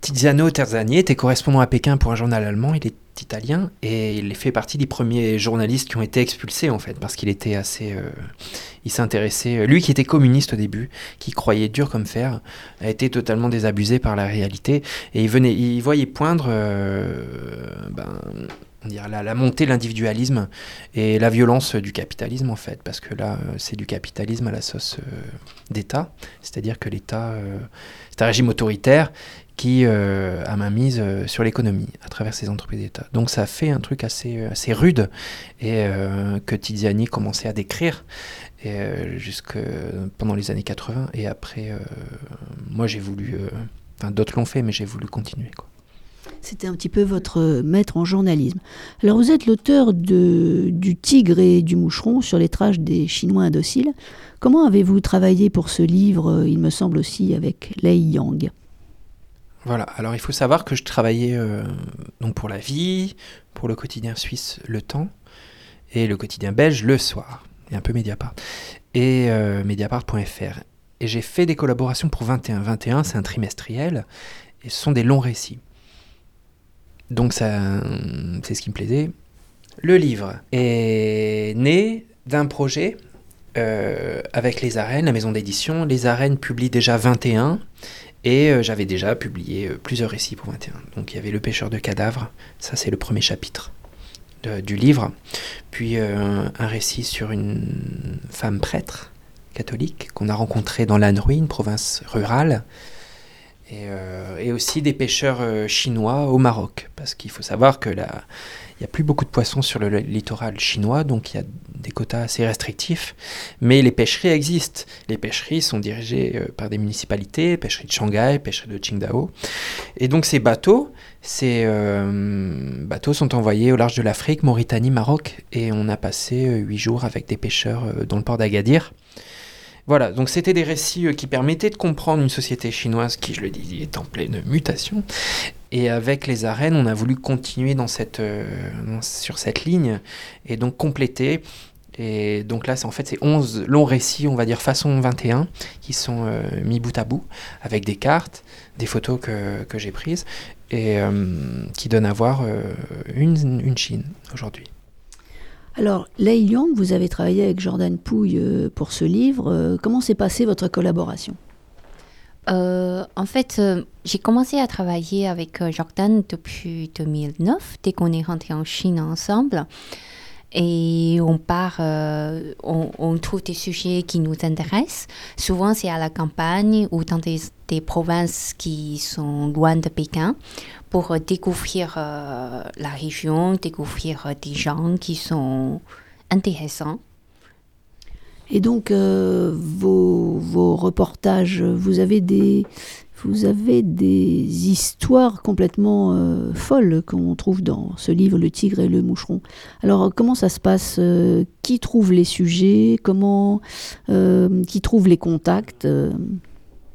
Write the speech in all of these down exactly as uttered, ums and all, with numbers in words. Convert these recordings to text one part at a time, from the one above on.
Tiziano Terzani était correspondant à Pékin pour un journal allemand, il est italien, et il fait partie des premiers journalistes qui ont été expulsés, en fait, parce qu'il était assez... Euh, il s'intéressait... Lui qui était communiste au début, qui croyait dur comme fer, a été totalement désabusé par la réalité, et il, venait, il voyait poindre euh, ben, on dirait la, la montée de l'individualisme et la violence du capitalisme, en fait, parce que là, c'est du capitalisme à la sauce euh, d'État, c'est-à-dire que l'État... Euh, c'est un régime autoritaire qui euh, a mainmise euh, sur l'économie à travers ses entreprises d'État. Donc ça fait un truc assez, assez rude et euh, que Tiziani commençait à décrire et, euh, jusque pendant les années quatre-vingts. Et après, euh, moi j'ai voulu... Euh, enfin, d'autres l'ont fait, mais j'ai voulu continuer, quoi. C'était un petit peu votre maître en journalisme. Alors vous êtes l'auteur de, du Tigre et du Moucheron sur les traces des Chinois indociles. Comment avez-vous travaillé pour ce livre, il me semble aussi, avec Lei Yang ? Voilà, alors il faut savoir que je travaillais euh, donc pour La Vie, pour le quotidien suisse Le Temps, et le quotidien belge Le Soir, et un peu Mediapart, et euh, Mediapart point F R. Et j'ai fait des collaborations pour vingt et un. vingt et un, c'est un trimestriel, et ce sont des longs récits. Donc ça, c'est ce qui me plaisait. Le livre est né d'un projet euh, avec Les Arènes, la maison d'édition. Les Arènes publie déjà vingt et un, et euh, j'avais déjà publié euh, plusieurs récits pour vingt et un. Donc il y avait Le Pêcheur de cadavres, ça c'est le premier chapitre de, du livre. Puis euh, un récit sur une femme prêtre catholique qu'on a rencontrée dans l'Anhui, une province rurale. Et, euh, et aussi des pêcheurs euh, chinois au Maroc, parce qu'il faut savoir que là, il n'y a plus beaucoup de poissons sur le littoral chinois, donc il y a des quotas assez restrictifs, mais les pêcheries existent. Les pêcheries sont dirigées euh, par des municipalités, pêcherie de Shanghai, pêcherie de Qingdao, et donc ces bateaux, ces euh, bateaux sont envoyés au large de l'Afrique, Mauritanie, Maroc, et on a passé euh, huit jours avec des pêcheurs euh, dans le port d'Agadir. Voilà, donc c'était des récits qui permettaient de comprendre une société chinoise qui, je le dis, est en pleine mutation. Et avec Les Arènes, on a voulu continuer dans cette, euh, sur cette ligne et donc compléter. Et donc là, c'est, en fait, c'est onze longs récits, on va dire façon vingt et un, qui sont euh, mis bout à bout, avec des cartes, des photos que, que j'ai prises, et euh, qui donnent à voir euh, une, une Chine aujourd'hui. Alors, Lei Yang, vous avez travaillé avec Jordan Pouille pour ce livre. Comment s'est passée votre collaboration ? euh, En fait, euh, j'ai commencé à travailler avec euh, Jordan depuis deux mille neuf, dès qu'on est rentré en Chine ensemble. Et on part, euh, on, on trouve des sujets qui nous intéressent. Souvent, c'est à la campagne ou dans des, des provinces qui sont loin de Pékin pour découvrir euh, la région, découvrir euh, des gens qui sont intéressants. Et donc, euh, vos, vos reportages, vous avez des... Vous avez des histoires complètement euh, folles qu'on trouve dans ce livre, Le Tigre et le Moucheron. Alors, comment ça se passe ? euh, Qui trouve les sujets ? Comment euh, Qui trouve les contacts ? euh, Jordan ?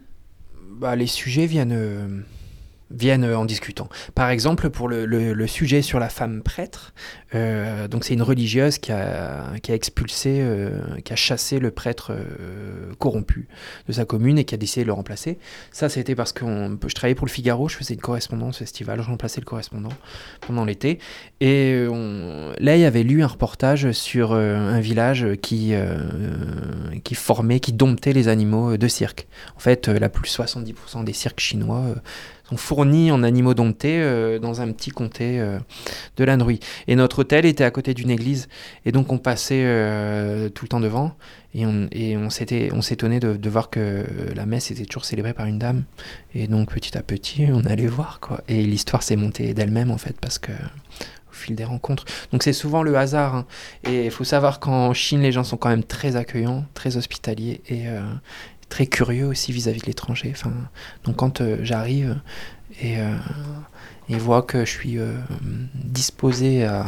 Bah, les sujets viennent, euh, viennent en discutant. Par exemple, pour le, le, le sujet sur la femme prêtre, euh, donc c'est une religieuse qui a, qui a expulsé, euh, qui a chassé le prêtre euh, corrompu de sa commune et qui a décidé de le remplacer. Ça, c'était parce que on, je travaillais pour le Figaro, je faisais une correspondance estivale, je remplaçais le correspondant pendant l'été. Et on, là, il y avait lu un reportage sur euh, un village qui, euh, qui formait, qui domptait les animaux de cirque. En fait, euh, la plus soixante-dix pour cent des cirques chinois euh, sont fournis en animaux domptés euh, dans un petit comté euh, de l'Anhui. Et notre hôtel était à côté d'une église, et donc on passait euh, tout le temps devant, et on, et on, s'était, on s'étonnait de, de voir que la messe était toujours célébrée par une dame, et donc petit à petit on allait voir, quoi. Et l'histoire s'est montée d'elle-même, en fait, parce que au fil des rencontres. Donc c'est souvent le hasard, hein. Et il faut savoir qu'en Chine, les gens sont quand même très accueillants, très hospitaliers, et euh, très curieux aussi vis-à-vis de l'étranger. Enfin, donc quand euh, j'arrive et euh, ils voient que je suis euh, disposé à,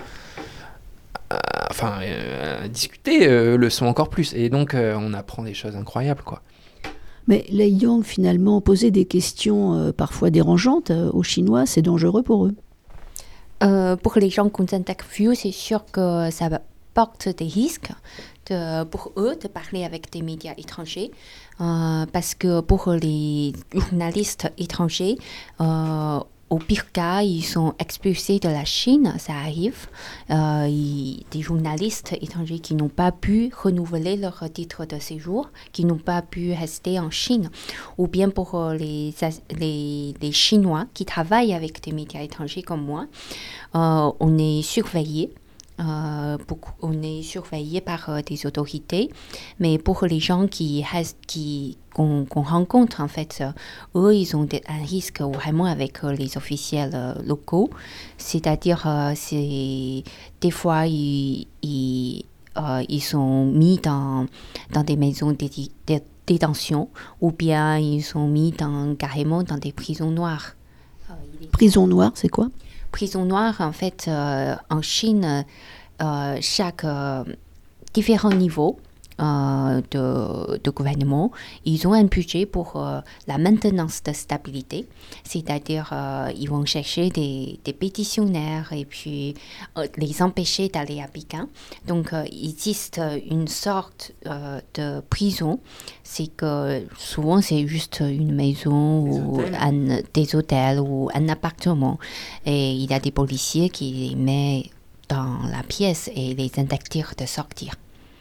à, enfin, euh, à discuter, euh, le sont encore plus. Et donc euh, on apprend des choses incroyables, quoi. Mais Lei Yang, finalement, posait des questions euh, parfois dérangeantes euh, aux Chinois. C'est dangereux pour eux. Euh, pour les gens qu'on interviewe, c'est sûr que ça porte des risques. de, pour eux de parler avec des médias étrangers euh, parce que pour les journalistes étrangers, euh, au pire cas, ils sont expulsés de la Chine, ça arrive. Euh, ils, des journalistes étrangers qui n'ont pas pu renouveler leur titre de séjour, qui n'ont pas pu rester en Chine. Ou bien pour les, les, les Chinois qui travaillent avec des médias étrangers comme moi, euh, on est surveillés. Euh, beaucoup, on est surveillé par euh, des autorités, mais pour les gens qui restent, qui qu'on, qu'on rencontre en fait, euh, eux ils ont des, un risque vraiment avec euh, les officiels euh, locaux, c'est-à-dire euh, c'est des fois ils ils, euh, ils sont mis dans dans des maisons de dé, détention ou bien ils sont mis dans carrément dans des prisons noires. Euh, Prison noire, c'est quoi? Prison noire, en fait, euh, en Chine, euh, chaque euh, différents niveaux euh, de, de gouvernement, ils ont un budget pour euh, la maintenance de stabilité, c'est-à-dire euh, ils vont chercher des, des pétitionnaires et puis euh, les empêcher d'aller à Pékin. Donc, euh, il existe une sorte euh, de prison, c'est que souvent c'est juste une maison des ou hôtels. Un, des hôtels ou un appartement et il y a des policiers qui les mettent dans la pièce et les interdisent de sortir.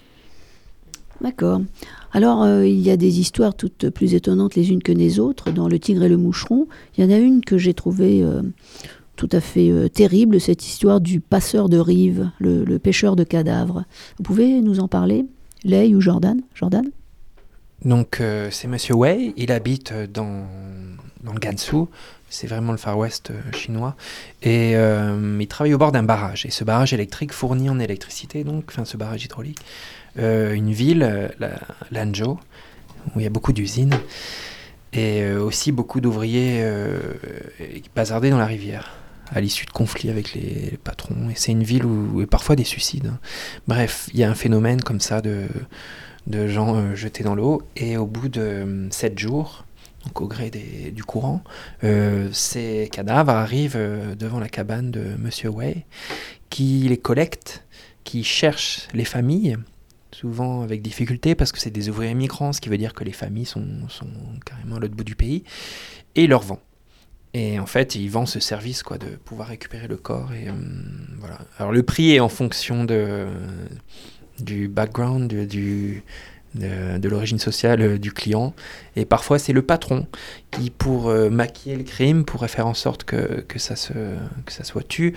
D'accord. Alors, euh, il y a des histoires toutes plus étonnantes les unes que les autres. Dans Le Tigre et le Moucheron, il y en a une que j'ai trouvée euh, tout à fait euh, terrible, cette histoire du passeur de rives, le, le pêcheur de cadavres. Vous pouvez nous en parler, Lei ou Jordan? Jordan? Donc, euh, c'est Monsieur Wei, il habite dans, dans le Gansu, c'est vraiment le Far West euh, chinois, et euh, il travaille au bord d'un barrage. Et ce barrage électrique fournit en électricité, donc, enfin ce barrage hydraulique, euh, une ville, la, Lanzhou, où il y a beaucoup d'usines, et euh, aussi beaucoup d'ouvriers euh, bazardés dans la rivière, à l'issue de conflits avec les, les patrons. Et c'est une ville où, où parfois des suicides. Hein. Bref, il y a un phénomène comme ça de... de gens euh, jetés dans l'eau, et au bout de euh, sept jours, donc au gré des, du courant, euh, ces cadavres arrivent euh, devant la cabane de Monsieur Wei, qui les collecte, qui cherche les familles, souvent avec difficulté, parce que c'est des ouvriers migrants, ce qui veut dire que les familles sont, sont carrément à l'autre bout du pays, et il leur vend. Et en fait, il vend ce service, quoi, de pouvoir récupérer le corps, et euh, voilà. Alors le prix est en fonction de... du background, du, du, de, de l'origine sociale euh, du client. Et parfois, c'est le patron qui, pour euh, maquiller le crime, pourrait faire en sorte que, que, ça, se, que ça soit tu,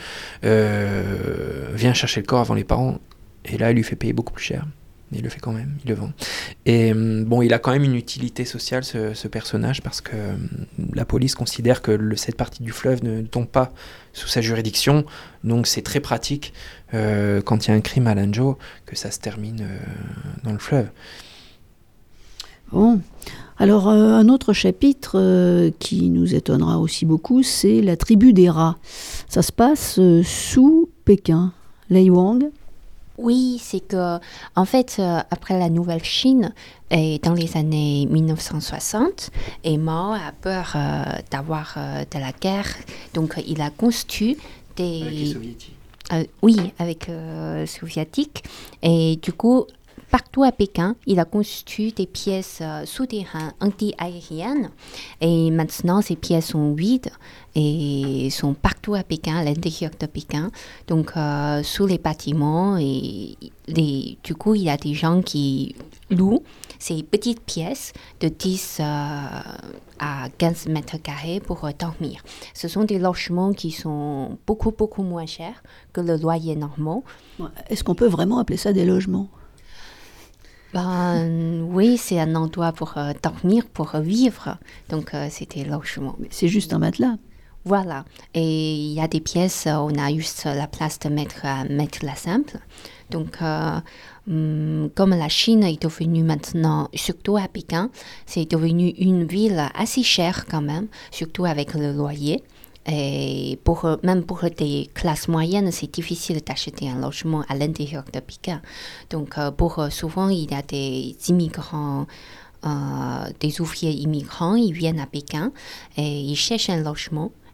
euh, vient chercher le corps avant les parents. Et là, il lui fait payer beaucoup plus cher. Il le fait quand même, il le vend. Et bon, il a quand même une utilité sociale, ce, ce personnage, parce que euh, la police considère que le, cette partie du fleuve ne tombe pas sous sa juridiction. Donc c'est très pratique, euh, quand il y a un crime à Lanzhou, que ça se termine euh, dans le fleuve. Bon. Alors, euh, un autre chapitre euh, qui nous étonnera aussi beaucoup, c'est la tribu des rats. Ça se passe euh, sous Pékin. Lei Wang. Oui, c'est que, en fait, euh, après la Nouvelle Chine, et dans les années dix-neuf cent soixante, et Mao a peur euh, d'avoir euh, de la guerre, donc il a construit des... Avec les soviétiques. Euh, oui, avec euh, les soviétiques, et du coup, partout à Pékin, il a construit des pièces euh, souterraines anti-aériennes, et maintenant ces pièces sont vides et sont partout à Pékin, à l'intérieur de Pékin, donc euh, sous les bâtiments, et les, du coup il y a des gens qui louent ces petites pièces de dix euh, à quinze mètres carrés pour euh, dormir. Ce sont des logements qui sont beaucoup beaucoup moins chers que le loyer normal. Est-ce qu'on peut vraiment appeler ça des logements? Ben, oui, c'est un endroit pour euh, dormir, pour euh, vivre. Donc, euh, c'était logement. Mais c'est juste un matelas. Voilà. Et il y a des pièces, euh, on a juste la place de mettre un matelas simple. Donc, euh, hum, comme la Chine est devenue maintenant, surtout à Pékin, c'est devenu une ville assez chère quand même, surtout avec le loyer. Et pour, même pour des classes moyennes, c'est difficile d'acheter un logement à l'intérieur de Pékin. Donc, pour, souvent, il y a des immigrants, euh, des ouvriers immigrants, ils viennent à Pékin et ils cherchent un logement.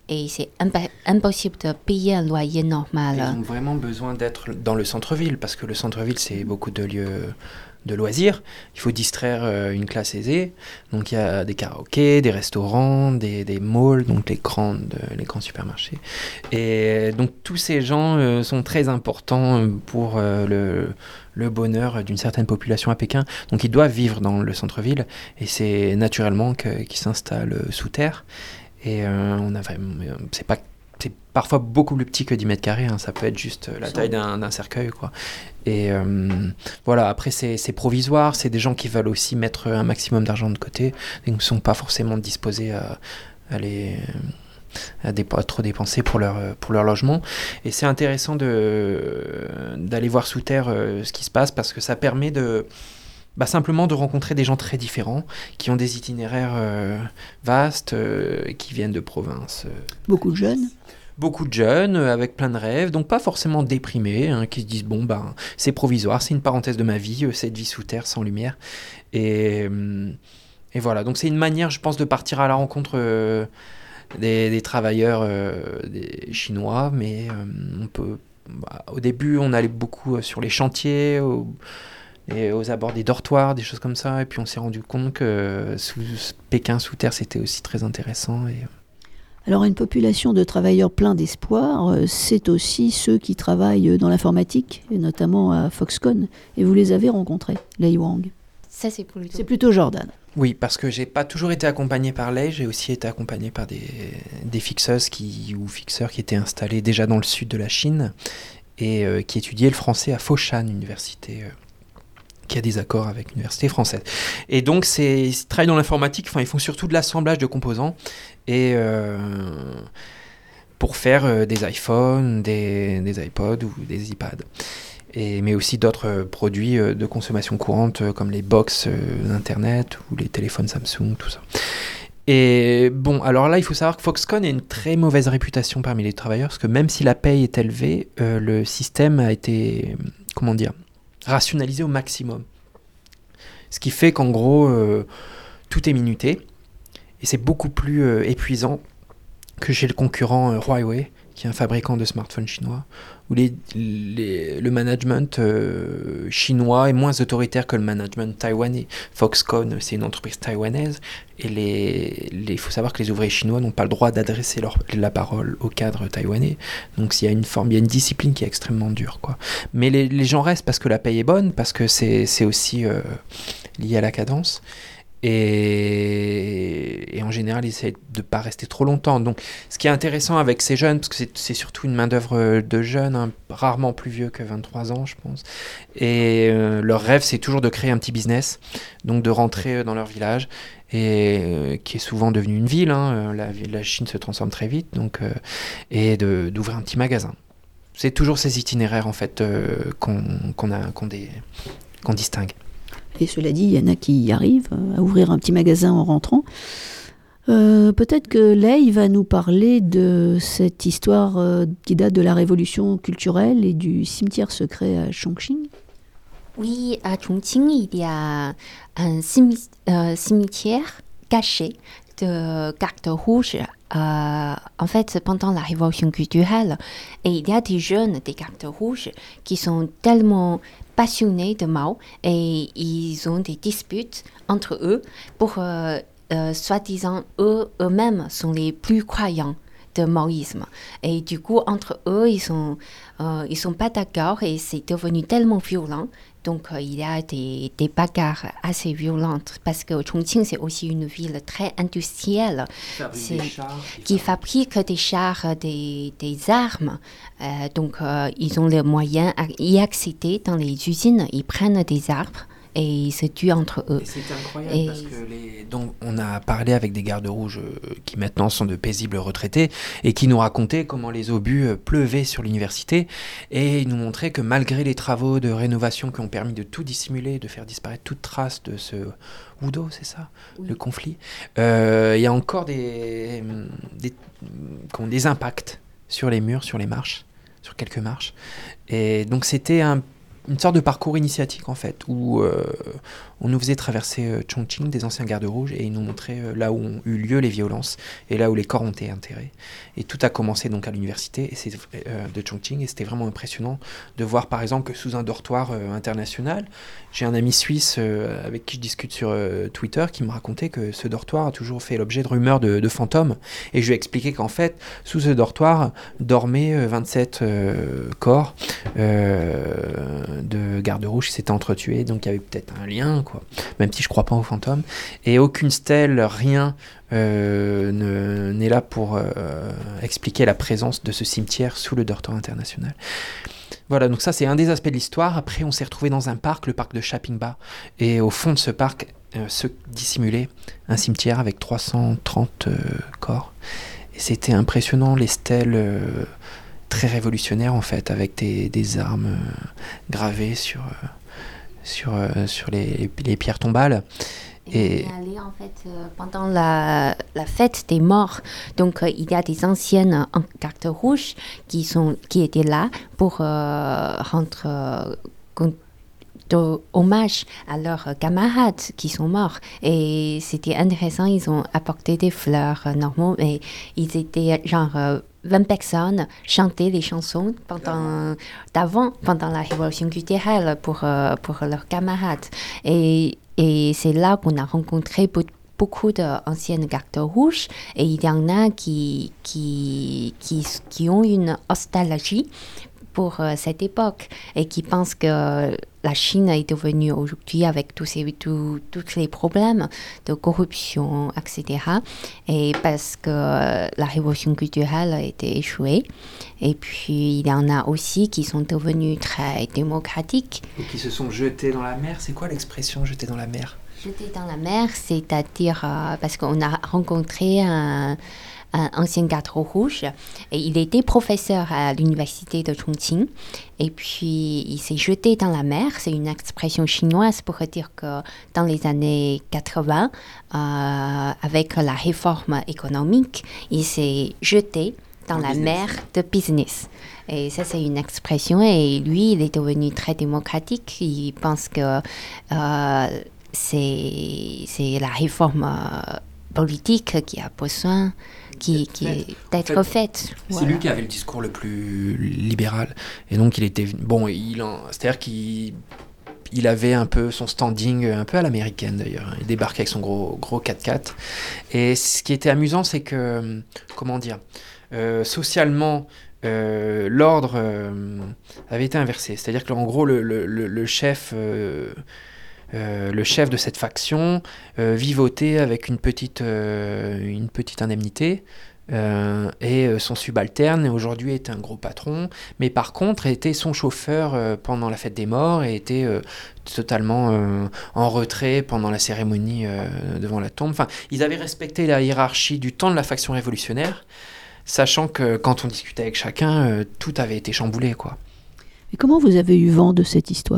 et c'est impa- impossible de payer un loyer normal. Ils ont vraiment besoin d'être dans le centre-ville, parce que le centre-ville, c'est beaucoup de lieux de loisirs. Il faut distraire euh, une classe aisée. Donc il y a des karaokés, des restaurants, des, des malls, donc les, grandes, les grands supermarchés. Et donc tous ces gens euh, sont très importants pour euh, le, le bonheur d'une certaine population à Pékin. Donc ils doivent vivre dans le centre-ville, et c'est naturellement que, qu'ils s'installent sous terre. Et euh, on a vraiment, c'est pas c'est parfois beaucoup plus petit que dix mètres carrés, hein. Ça peut être juste la taille d'un, d'un cercueil, quoi. Et euh, voilà, après c'est, c'est provisoire, c'est des gens qui veulent aussi mettre un maximum d'argent de côté, et ne sont pas forcément disposés à, à, les, à, dépa- à trop dépenser pour leur, pour leur logement. Et c'est intéressant de, d'aller voir sous terre euh, ce qui se passe, parce que ça permet de... Bah, simplement de rencontrer des gens très différents, qui ont des itinéraires euh, vastes, euh, qui viennent de provinces. Euh, Beaucoup de jeunes. Beaucoup de jeunes, euh, avec plein de rêves, donc pas forcément déprimés, hein, qui se disent, bon, bah, c'est provisoire, c'est une parenthèse de ma vie, euh, cette vie sous terre, sans lumière. Et, euh, et voilà, donc c'est une manière, je pense, de partir à la rencontre euh, des, des travailleurs euh, des Chinois, mais euh, on peut... Bah, au début, on allait beaucoup euh, sur les chantiers, au, et aux abords des dortoirs, des choses comme ça. Et puis on s'est rendu compte que sous, Pékin sous terre, c'était aussi très intéressant. Et... Alors une population de travailleurs pleins d'espoir, c'est aussi ceux qui travaillent dans l'informatique, et notamment à Foxconn. Et vous les avez rencontrés, Lei Wang. Ça, c'est plutôt... C'est plutôt Jordan. Oui, parce que j'ai pas toujours été accompagné par Lei, j'ai aussi été accompagné par des, des fixeuses qui, ou fixeurs qui étaient installés déjà dans le sud de la Chine et euh, qui étudiaient le français à Foshan, université... Euh, qui a des accords avec l'université française. Et donc, c'est, ils travaillent dans l'informatique, enfin, ils font surtout de l'assemblage de composants et euh, pour faire euh, des iPhones, des, des iPods ou des iPads. Et, mais aussi d'autres euh, produits euh, de consommation courante euh, comme les box euh, d'Internet ou les téléphones Samsung, tout ça. Et bon, alors là, il faut savoir que Foxconn a une très mauvaise réputation parmi les travailleurs, parce que même si la paye est élevée, euh, le système a été, comment dire, rationalisé au maximum. Ce qui fait qu'en gros, euh, tout est minuté, et c'est beaucoup plus euh, épuisant que chez le concurrent euh, Huawei, qui est un fabricant de smartphones chinois, où les, les, le management euh, chinois est moins autoritaire que le management taïwanais. Foxconn, c'est une entreprise taïwanaise, et les, les, il faut savoir que les ouvriers chinois n'ont pas le droit d'adresser leur, la parole au cadre taïwanais. Donc il y a une forme, il y a une discipline qui est extrêmement dure, quoi. Mais les, les gens restent parce que la paye est bonne, parce que c'est, c'est aussi euh, lié à la cadence. Et, et en général, ils essaient de ne pas rester trop longtemps. Donc, ce qui est intéressant avec ces jeunes, parce que c'est, c'est surtout une main-d'œuvre de jeunes, hein, rarement plus vieux que vingt-trois ans, je pense. Et euh, leur rêve, c'est toujours de créer un petit business, donc de rentrer dans leur village, et euh, qui est souvent devenu une ville. Hein, la, la Chine se transforme très vite, donc, euh, et de, d'ouvrir un petit magasin. C'est toujours ces itinéraires, en fait, euh, qu'on, qu'on, a, qu'on, des, qu'on distingue. Et cela dit, il y en a qui y arrivent à ouvrir un petit magasin en rentrant. Euh, peut-être que Lei va nous parler de cette histoire euh, qui date de la révolution culturelle et du cimetière secret à Chongqing. Oui, à Chongqing, il y a un cimi- euh, cimetière caché de cartes rouges. Euh, en fait, pendant la révolution culturelle, et il y a des jeunes des cartes rouges qui sont tellement passionnés de Mao et ils ont des disputes entre eux pour, euh, euh, soi-disant, eux, eux-mêmes sont les plus croyants de maoïsme. Et du coup, entre eux, ils sont, euh, ils sont pas d'accord et c'est devenu tellement violent. Donc, euh, il y a des, des bagarres assez violentes parce que Chongqing, c'est aussi une ville très industrielle c'est, chars, qui fabrique des chars, des, des armes. Euh, donc, euh, ils ont les moyens à y accéder dans les usines. Ils prennent des arbres et ils se tuent entre eux. Et c'est incroyable et... parce que les... Donc, on a parlé avec des gardes rouges euh, qui maintenant sont de paisibles retraités et qui nous racontaient comment les obus euh, pleuvaient sur l'université et ils nous montraient que malgré les travaux de rénovation qui ont permis de tout dissimuler, de faire disparaître toute trace de ce Wudo, c'est ça, oui. Le conflit, euh, il y a encore des, des, des, des impacts sur les murs, sur les marches, sur quelques marches. Et donc, c'était un une sorte de parcours initiatique en fait, où euh, on nous faisait traverser euh, Chongqing, des anciens gardes rouges, et ils nous montraient euh, là où ont eu lieu les violences et là où les corps ont été enterrés. Et tout a commencé donc à l'université et c'est, euh, de Chongqing, et c'était vraiment impressionnant de voir par exemple que sous un dortoir euh, international, j'ai un ami suisse euh, avec qui je discute sur euh, Twitter qui me racontait que ce dortoir a toujours fait l'objet de rumeurs de, de fantômes, et je lui ai expliqué qu'en fait sous ce dortoir dormaient euh, vingt-sept euh, corps euh, de gardes rouges qui s'étaient entretués, donc il y avait peut-être un lien, quoi, même si je crois pas aux fantômes, et aucune stèle, rien euh, ne, n'est là pour euh, expliquer la présence de ce cimetière sous le dortoir international. Voilà, donc ça c'est un des aspects de l'histoire. Après on s'est retrouvé dans un parc, le parc de Chapingba, et au fond de ce parc euh, se dissimulait un cimetière avec trois cent trente euh, corps, et c'était impressionnant, les stèles euh, très révolutionnaires en fait, avec des, des armes euh, gravées sur, euh, sur, euh, sur les, les pierres tombales. Et, et... on est allé en fait euh, pendant la, la fête des morts. Donc euh, il y a des anciennes en carte rouge qui, sont, qui étaient là pour euh, rendre euh, compte hommage à leurs camarades qui sont morts, et c'était intéressant. Ils ont apporté des fleurs euh, normaux, et ils étaient genre euh, vingt personnes chantaient les chansons pendant d'avant pendant la révolution culturelle pour euh, pour leurs camarades, et et c'est là qu'on a rencontré beaucoup d'anciennes gardes rouges, et il y en a qui qui qui qui ont une nostalgie pour euh, cette époque, et qui pensent que la Chine est devenue aujourd'hui, avec tous ces, tous, tous les problèmes de corruption, et cetera, et parce que la révolution culturelle a été échouée. Et puis, il y en a aussi qui sont devenus très démocratiques. Et qui se sont jetés dans la mer. C'est quoi l'expression, jeter dans la mer? Jeter dans la mer, c'est-à-dire, euh, parce qu'on a rencontré un... un ancien garde rouge, et il était professeur à l'université de Chongqing, et puis il s'est jeté dans la mer. C'est une expression chinoise pour dire que dans les années quatre-vingts, euh, avec la réforme économique, il s'est jeté dans la business. mer de business. Et ça, c'est une expression, et lui, il est devenu très démocratique. Il pense que euh, c'est, c'est la réforme euh, politique qui a besoin Qui, qui est d'être en fait, faite. C'est voilà. lui qui avait le discours le plus libéral. Et donc, il était... Bon, il en, c'est-à-dire qu'il il avait un peu son standing, un peu à l'américaine d'ailleurs. Il débarquait avec son gros, gros quatre-quatre. Et ce qui était amusant, c'est que... Comment dire euh, socialement, euh, l'ordre euh, avait été inversé. C'est-à-dire que, en gros, le, le, le, le chef... Euh, Euh, le chef de cette faction euh, vivotait avec une petite, euh, une petite indemnité, euh, et euh, son subalterne aujourd'hui était un gros patron, mais par contre était son chauffeur euh, pendant la fête des morts, et était euh, totalement euh, en retrait pendant la cérémonie euh, devant la tombe. Enfin, ils avaient respecté la hiérarchie du temps de la faction révolutionnaire, sachant que quand on discutait avec chacun, euh, tout avait été chamboulé, quoi. Et comment vous avez eu vent de cette histoire ?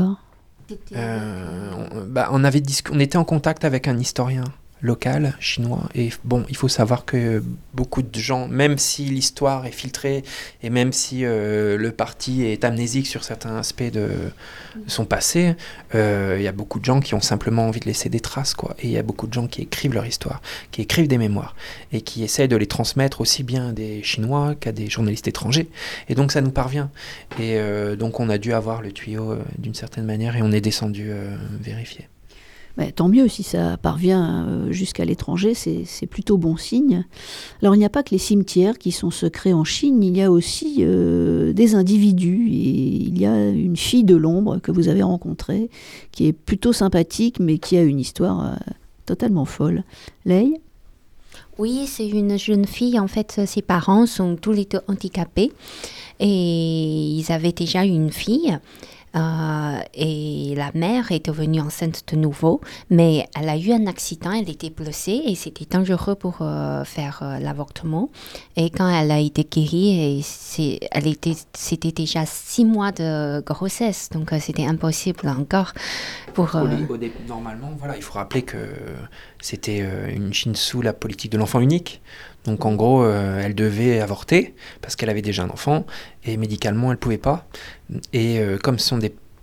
Euh, on, bah, on, avait discu- on était en contact avec un historien local, chinois, et bon, il faut savoir que beaucoup de gens, même si l'histoire est filtrée, et même si euh, le parti est amnésique sur certains aspects de, de son passé, il euh, y a beaucoup de gens qui ont simplement envie de laisser des traces, quoi. Et il y a beaucoup de gens qui écrivent leur histoire, qui écrivent des mémoires, et qui essayent de les transmettre aussi bien à des Chinois qu'à des journalistes étrangers. Et donc ça nous parvient. Et euh, donc on a dû avoir le tuyau euh, d'une certaine manière, et on est descendu euh, vérifier. Mais tant mieux, si ça parvient jusqu'à l'étranger, c'est, c'est plutôt bon signe. Alors il n'y a pas que les cimetières qui sont secrets en Chine, il y a aussi euh, des individus. Et il y a une fille de l'ombre que vous avez rencontrée, qui est plutôt sympathique, mais qui a une histoire euh, totalement folle. Lei ? Oui, c'est une jeune fille. En fait, ses parents sont tous les deux handicapés, et ils avaient déjà une fille. Euh, et la mère est devenue enceinte de nouveau, mais elle a eu un accident, elle était blessée, et c'était dangereux pour euh, faire euh, l'avortement. Et quand elle a été guérie, et c'est, elle était, c'était déjà six mois de grossesse, donc euh, c'était impossible encore pour... Euh... Au, au, normalement, voilà, il faut rappeler que c'était euh, une Chine sous la politique de l'enfant unique. Donc en gros, euh, elle devait avorter parce qu'elle avait déjà un enfant, et médicalement elle ne pouvait pas. Et euh, comme ce sont des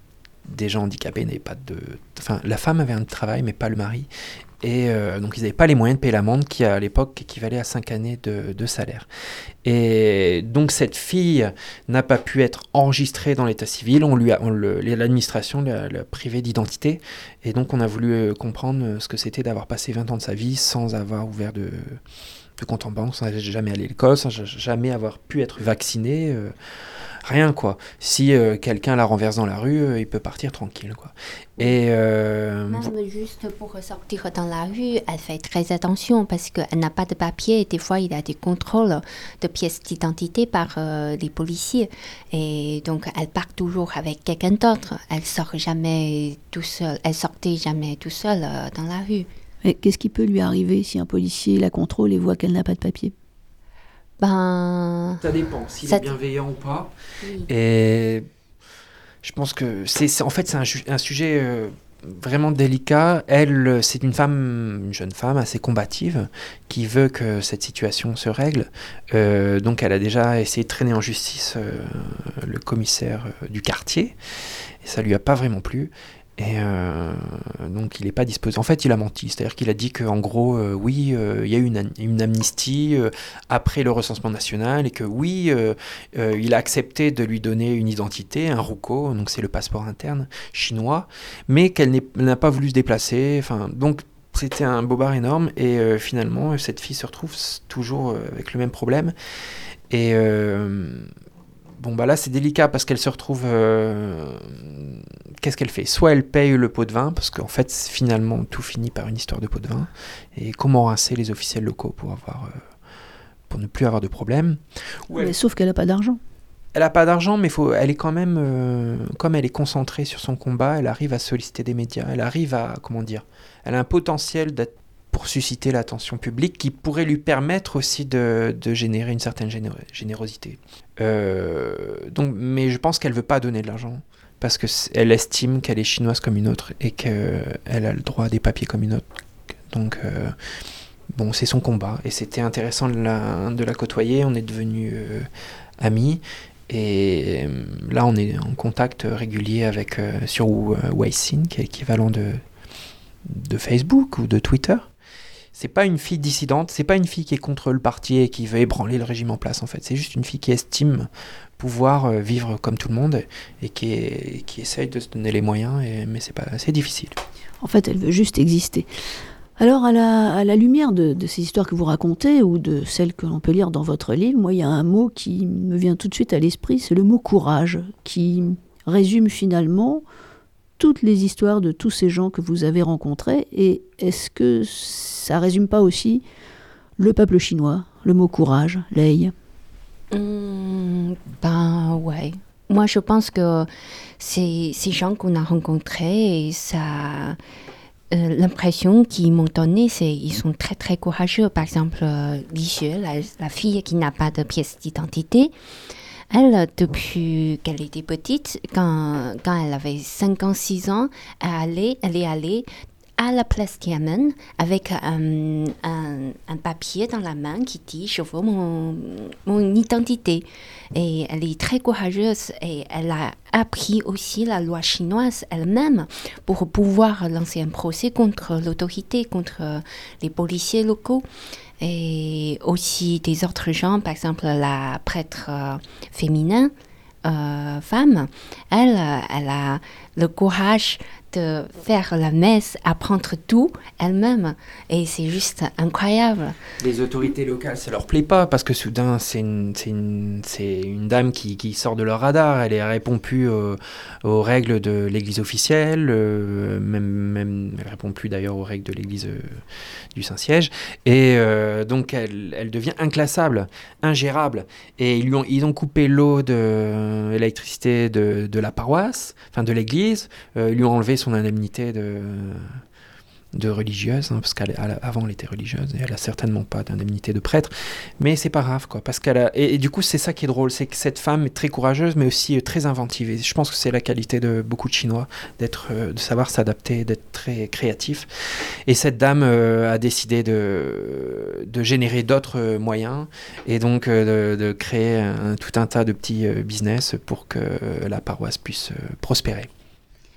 des gens handicapés n'avaient pas de... Enfin, la femme avait un travail, mais pas le mari. Et euh, donc, ils n'avaient pas les moyens de payer l'amende qui, à l'époque, équivalait à cinq années de, de salaire. Et donc, cette fille n'a pas pu être enregistrée dans l'état civil. On lui a, on le, l'administration l'a, l'a privée d'identité. Et donc, on a voulu comprendre ce que c'était d'avoir passé vingt ans de sa vie sans avoir ouvert de, de compte en banque, sans jamais aller à l'école, sans jamais avoir pu être vacciné. Euh, Rien, quoi. Si euh, quelqu'un la renverse dans la rue, euh, il peut partir tranquille, quoi. Et euh, Même juste pour sortir dans la rue, elle fait très attention parce qu'elle n'a pas de papier. Des fois, il y a des contrôles de pièces d'identité par euh, les policiers. Et donc, elle part toujours avec quelqu'un d'autre. Elle sort jamais tout seul. Elle sortait jamais tout seule euh, dans la rue. Et qu'est-ce qui peut lui arriver si un policier la contrôle et voit qu'elle n'a pas de papier ? Ben, ça dépend, s'il ça est bienveillant ou pas. Oui. Et je pense que c'est, c'est en fait c'est un, ju- un sujet euh, vraiment délicat. Elle, c'est une femme, une jeune femme assez combative qui veut que cette situation se règle. Euh, donc elle a déjà essayé de traîner en justice euh, le commissaire euh, du quartier et ça lui a pas vraiment plu. Et euh, donc il n'est pas disposé. En fait, il a menti. C'est-à-dire qu'il a dit qu'en gros, euh, oui, euh, il y a eu une, une amnistie euh, après le recensement national et que oui, euh, euh, il a accepté de lui donner une identité, un rouco, donc c'est le passeport interne chinois, mais qu'elle n'est, n'a pas voulu se déplacer. Enfin, donc c'était un bobard énorme et euh, finalement, cette fille se retrouve toujours euh, avec le même problème. Et euh, bon, bah là, c'est délicat parce qu'elle se retrouve... Euh, qu'est-ce qu'elle fait ? Soit elle paye le pot de vin, parce qu'en fait, finalement, tout finit par une histoire de pot de vin. Et comment rincer les officiels locaux pour, avoir, euh, pour ne plus avoir de problème. Mais elle... Sauf qu'elle n'a pas d'argent. Elle n'a pas d'argent, mais faut, elle est quand même... Euh, comme elle est concentrée sur son combat, elle arrive à solliciter des médias. Elle arrive à... Comment dire ? Elle a un potentiel d'être pour susciter l'attention publique qui pourrait lui permettre aussi de, de générer une certaine géné- générosité. Euh, donc, mais je pense qu'elle ne veut pas donner de l'argent parce qu'elle estime qu'elle est chinoise comme une autre et qu'elle a le droit à des papiers comme une autre. Donc, euh, bon, c'est son combat et c'était intéressant de la, de la côtoyer. On est devenus euh, amis et euh, là, on est en contact régulier avec, euh, sur euh, Weixin, qui est l'équivalent de, de Facebook ou de Twitter. C'est pas une fille dissidente, c'est pas une fille qui est contre le parti et qui veut ébranler le régime en place en fait. C'est juste une fille qui estime pouvoir euh, vivre comme tout le monde et qui, est, qui essaye de se donner les moyens, et, mais c'est, pas, c'est difficile. En fait, elle veut juste exister. Alors, à la, à la lumière de, de ces histoires que vous racontez ou de celles que l'on peut lire dans votre livre, moi, il y a un mot qui me vient tout de suite à l'esprit, c'est le mot courage, qui résume finalement toutes les histoires de tous ces gens que vous avez rencontrés. Et est-ce que ça résume pas aussi le peuple chinois, le mot courage, Lei ? Mmh, ben ouais. Moi, je pense que ces, ces gens qu'on a rencontrés, ça, euh, l'impression qu'ils m'ont donnée, c'est qu'ils sont très très courageux. Par exemple, euh, Li Xue, la, la fille qui n'a pas de pièce d'identité, elle, depuis qu'elle était petite, quand, quand elle avait cinq ans, six ans, elle, allait, elle est allée à la place Tiananmen avec un, un, un papier dans la main qui dit « Je veux mon, mon identité ». Et elle est très courageuse et elle a appris aussi la loi chinoise elle-même pour pouvoir lancer un procès contre l'autorité, contre les policiers locaux. Et aussi des autres gens, par exemple la prêtre euh, féminin, euh, femme, elle, elle a le courage de faire la messe, apprendre tout elle-même. Et c'est juste incroyable. Les autorités locales, ça leur plaît pas parce que soudain, c'est une, c'est une, c'est une dame qui, qui sort de leur radar. Elle répond plus aux, aux règles de l'église officielle, euh, même, même, elle répond plus d'ailleurs aux règles de l'église euh, du Saint-Siège. Et euh, donc, elle, elle devient inclassable, ingérable. Et ils, lui ont, ils ont coupé l'eau de l'électricité de, de la paroisse, enfin de l'église. Euh, ils lui ont enlevé son indemnité de, de religieuse, hein, parce qu'avant elle, elle était religieuse, et elle a certainement pas d'indemnité de prêtre, mais c'est pas grave, quoi, parce qu'elle a, et, et du coup c'est ça qui est drôle, c'est que cette femme est très courageuse, mais aussi euh, très inventive, et je pense que c'est la qualité de beaucoup de Chinois, d'être, euh, de savoir s'adapter, d'être très créatif, et cette dame euh, a décidé de, de générer d'autres euh, moyens, et donc euh, de, de créer un, tout un tas de petits euh, business pour que euh, la paroisse puisse euh, prospérer.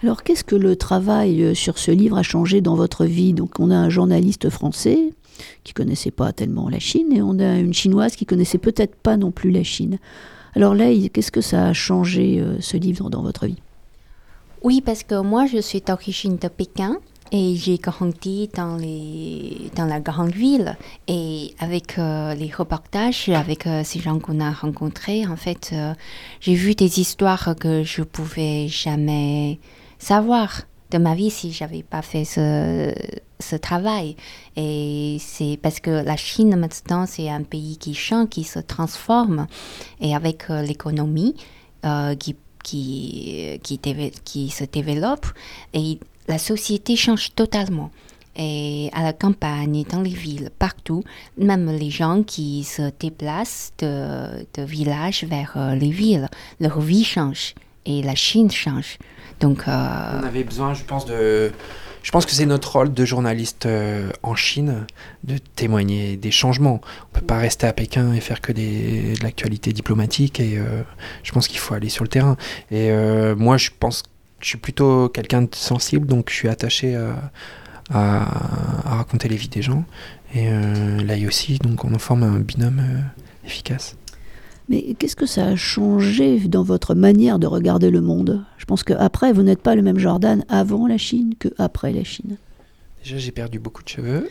Alors, qu'est-ce que le travail sur ce livre a changé dans votre vie? Donc, on a un journaliste français qui ne connaissait pas tellement la Chine, et on a une Chinoise qui ne connaissait peut-être pas non plus la Chine. Alors là, qu'est-ce que ça a changé, euh, ce livre, dans votre vie? Oui, parce que moi, je suis d'origine de Pékin et j'ai grandi dans, les, dans la grande ville. Et avec euh, les reportages, avec euh, ces gens qu'on a rencontrés, en fait, euh, j'ai vu des histoires que je ne pouvais jamais savoir de ma vie si je n'avais pas fait ce, ce travail. Et c'est parce que la Chine, maintenant, c'est un pays qui change, qui se transforme. Et avec euh, l'économie euh, qui Qui, qui, qui se développe et la société change totalement. Et à la campagne, dans les villes, partout, même les gens qui se déplacent de, de villages vers euh, les villes, leur vie change et la Chine change. Donc, euh... on avait besoin, je pense, de... Je pense que c'est notre rôle de journaliste euh, en Chine de témoigner des changements. On ne peut pas rester à Pékin et faire que des, de l'actualité diplomatique. Et euh, je pense qu'il faut aller sur le terrain. Et euh, moi, je pense que je suis plutôt quelqu'un de sensible, donc je suis attaché à, à, à raconter les vies des gens. Et euh, là aussi, donc on en forme un binôme euh, efficace. Mais qu'est-ce que ça a changé dans votre manière de regarder le monde? Je pense qu'après, vous n'êtes pas le même Jordan avant la Chine qu'après la Chine. Déjà, j'ai perdu beaucoup de cheveux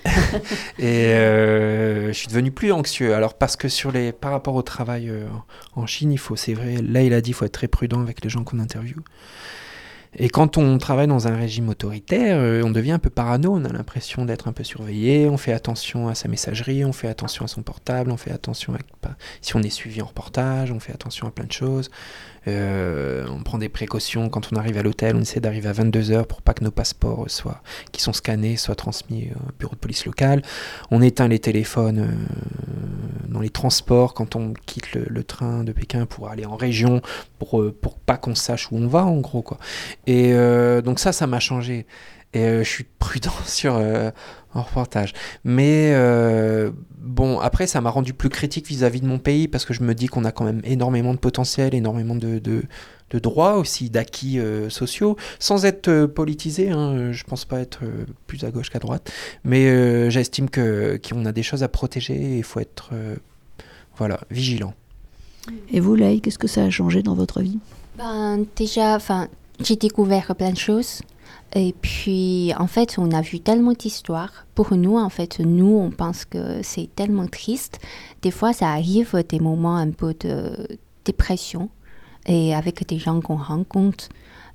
et euh, je suis devenu plus anxieux. Alors, parce que sur les, par rapport au travail euh, en Chine, il faut, c'est vrai, là, il a dit, il faut être très prudent avec les gens qu'on interviewe. Et quand on travaille dans un régime autoritaire, euh, on devient un peu parano, on a l'impression d'être un peu surveillé, on fait attention à sa messagerie, on fait attention à son portable, on fait attention à si on est suivi en reportage, on fait attention à plein de choses. Euh, on prend des précautions quand on arrive à l'hôtel, on essaie d'arriver à vingt-deux heures pour pas que nos passeports soient, qui sont scannés soient transmis au bureau de police local. On éteint les téléphones euh, dans les transports quand on quitte le, le train de Pékin pour aller en région, pour, pour pas qu'on sache où on va en gros, quoi. Et euh, donc ça, ça m'a changé. Et euh, je suis prudent sur euh, en reportage. Mais euh, bon, après, ça m'a rendu plus critique vis-à-vis de mon pays parce que je me dis qu'on a quand même énormément de potentiel, énormément de, de, de droits aussi, d'acquis euh, sociaux, sans être euh, politisé. Hein, je pense pas être euh, plus à gauche qu'à droite. Mais euh, j'estime que, qu'on a des choses à protéger et il faut être euh, voilà, vigilant. Et vous, Laï, qu'est-ce que ça a changé dans votre vie? Ben, déjà, enfin, j'ai découvert plein de choses. Et puis, en fait, on a vu tellement d'histoires. Pour nous, en fait, nous, on pense que c'est tellement triste. Des fois, ça arrive des moments un peu de dépression et avec des gens qu'on rencontre.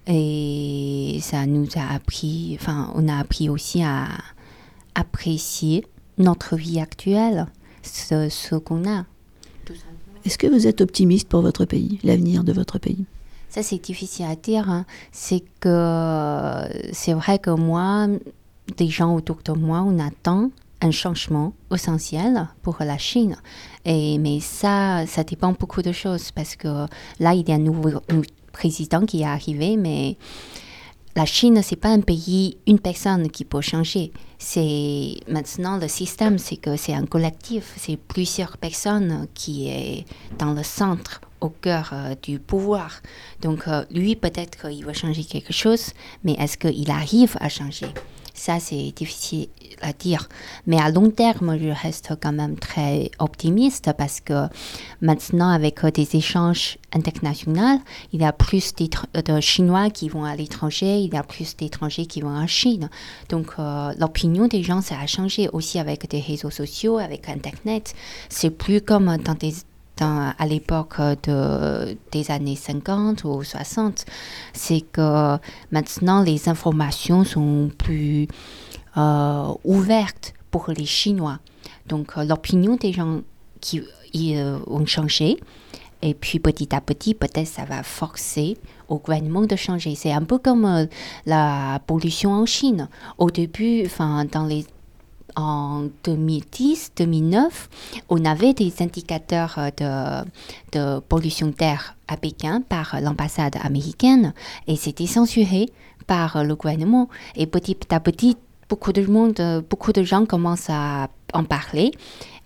Et ça nous a appris, enfin, on a appris aussi à apprécier notre vie actuelle, ce, ce qu'on a. Est-ce que vous êtes optimiste pour votre pays, l'avenir de votre pays? Ça, c'est difficile à dire. Hein. C'est que c'est vrai que moi, des gens autour de moi, on attend un changement essentiel pour la Chine. Et, mais ça, ça dépend beaucoup de choses parce que là, il y a un nouveau un président qui est arrivé, mais la Chine, c'est pas un pays, une personne qui peut changer. C'est maintenant le système, c'est que c'est un collectif, c'est plusieurs personnes qui est dans le centre, au cœur euh, du pouvoir. Donc euh, lui, peut-être qu'il va changer quelque chose, mais est-ce qu'il arrive à changer? Ça, c'est difficile à dire. Mais à long terme, je reste quand même très optimiste parce que maintenant, avec euh, des échanges internationaux, il y a plus de Chinois qui vont à l'étranger, il y a plus d'étrangers qui vont en Chine. Donc, euh, l'opinion des gens, ça a changé aussi avec des réseaux sociaux, avec Internet. C'est plus comme dans des Dans, à l'époque de, des années cinquante ou soixante, c'est que maintenant les informations sont plus euh, ouvertes pour les Chinois. Donc euh, l'opinion des gens qui ils, euh, ont changé et puis petit à petit peut-être ça va forcer au gouvernement de changer. C'est un peu comme euh, la pollution en Chine. Au début, enfin dans les en deux mille dix, deux mille neuf, on avait des indicateurs de, de pollution d'air à Pékin par l'ambassade américaine et c'était censuré par le gouvernement. Et petit à petit, beaucoup de monde, beaucoup de gens commencent à en parler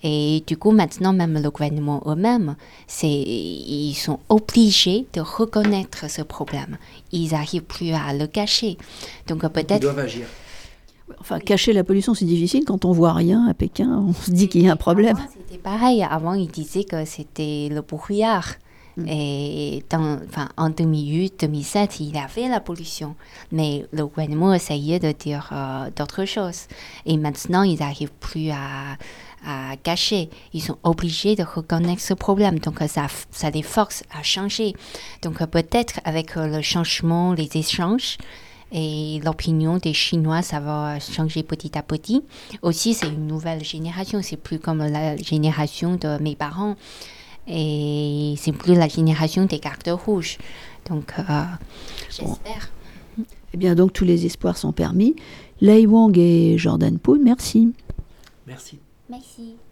Et du coup, maintenant, même le gouvernement eux-mêmes, c'est, ils sont obligés de reconnaître ce problème. Ils n'arrivent plus à le cacher. Donc peut-être... Ils doivent agir. Enfin, cacher la pollution, c'est difficile. Quand on voit rien à Pékin, on se dit qu'il y a un problème. Avant, c'était pareil. Avant, ils disaient que c'était le brouillard. Mm. Et dans, enfin, en deux mille huit, deux mille sept, il y avait la pollution. Mais le gouvernement essayait de dire euh, d'autres choses. Et maintenant, ils n'arrivent plus à, à cacher. Ils sont obligés de reconnaître ce problème. Donc, ça, ça les force à changer. Donc, peut-être avec le changement, les échanges, et l'opinion des Chinois, ça va changer petit à petit. Aussi, c'est une nouvelle génération. C'est plus comme la génération de mes parents. Et c'est plus la génération des cartes rouges. Donc, euh, j'espère. Bon. Eh bien, donc, tous les espoirs sont permis. Lei Wang et Jordan Poon, merci. Merci. Merci.